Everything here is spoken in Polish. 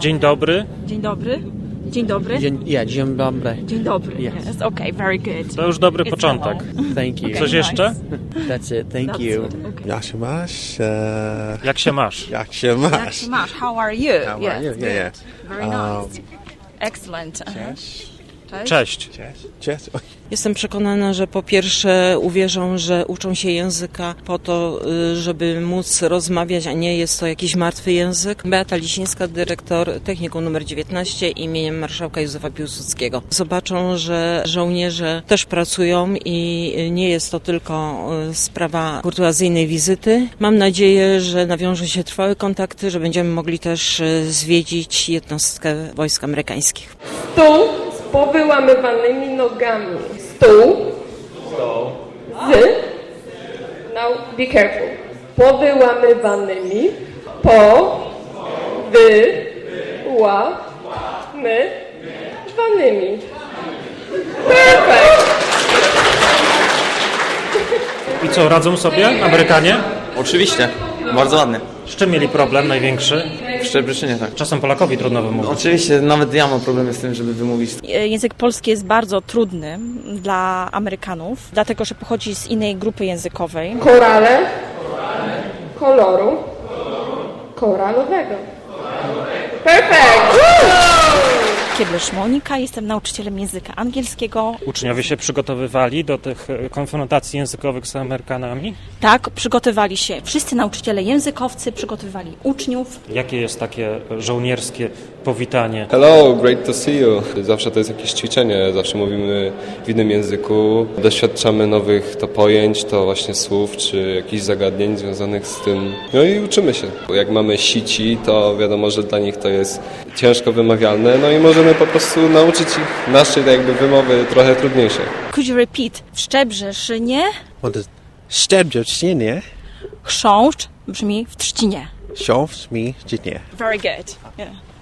Dzień dobry. Dzień dobry. Dzień dobry. Dzień dobry. Dzień dobry. Yes. Okay, very good. To już dobry początek. Thank you. Okay, Coś jeszcze? That's it. Thank you. Okay. Jak się masz? Jak się masz? Jak się masz? Jak się masz? How are you? How are you? Yeah. Very nice. Excellent. Cześć. Cześć. Cześć. Jestem przekonana, że po pierwsze uwierzą, że uczą się języka po to, żeby móc rozmawiać, a nie jest to jakiś martwy język. Beata Lisińska, dyrektor Technikum nr 19 imieniem marszałka Józefa Piłsudskiego. Zobaczą, że żołnierze też pracują i nie jest to tylko sprawa kurtuazyjnej wizyty. Mam nadzieję, że nawiążą się trwałe kontakty, że będziemy mogli też zwiedzić jednostkę wojsk amerykańskich. Stół z powyłamywanymi nogami. Stół z, now be careful, powyłamywanymi, powyłamywanymi. Perfect. I co, radzą sobie Amerykanie? Oczywiście, bardzo ładnie. Z czym mieli problem największy? W Szczebrzynie tak. Czasem Polakowi trudno wymówić. Oczywiście, nawet ja mam problemy z tym, żeby wymówić. Język polski jest bardzo trudny dla Amerykanów, dlatego że pochodzi z innej grupy językowej. Korale koloru koralowego. Perfect. Kieblesz Monika, jestem nauczycielem języka angielskiego. Uczniowie się przygotowywali do tych konfrontacji językowych z Amerykanami? Tak, przygotowywali się wszyscy nauczyciele językowcy, przygotowywali uczniów. Jakie jest takie żołnierskie powitanie? Hello, great to see you. Zawsze to jest jakieś ćwiczenie, zawsze mówimy w innym języku. Doświadczamy nowych to pojęć, to właśnie słów, czy jakichś zagadnień związanych z tym. No i uczymy się. Jak mamy sici, to wiadomo, że dla nich to jest ciężko wymawialne, no i możemy po prostu nauczyć ich naszej jakby wymowy trochę trudniejszej. Could you repeat? W Szczebrzeszynie Szczebrzeszynie. chrząszcz brzmi w trzcinie. Książ mi dziecię. Very good. Yeah.